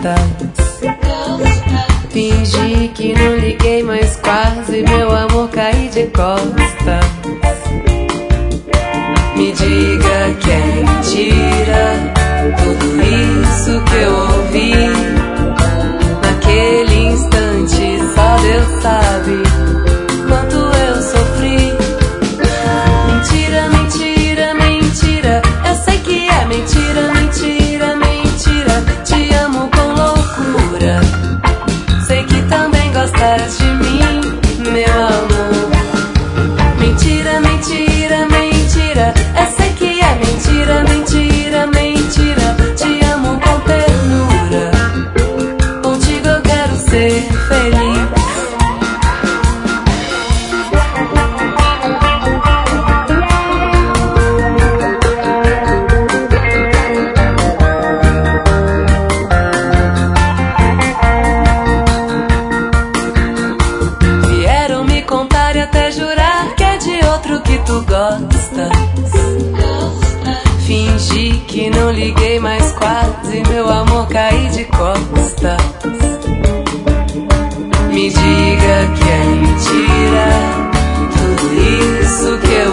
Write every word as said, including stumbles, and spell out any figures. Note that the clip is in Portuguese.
Fingi que não liguei, mas quase meu amor caí de costas. Me diga que é mentira tudo isso que eu ouvi. Naquele instante só Deus sabe quanto eu sofri. Mentira, mentira, mentira, eu sei que é mentira, mentira, mentira. Te amo com loucura, sei que também gostas de mim, meu amor. Mentira, mentira, mentira, eu sei que é mentira, mentira, mentira. Te amo com ternura, contigo eu quero ser feliz. Vieram me contar e até jurar que é de outro que tu gostas. Fingi que não liguei, mas quase meu amor caí de costas. Me diga que é mentira tudo isso que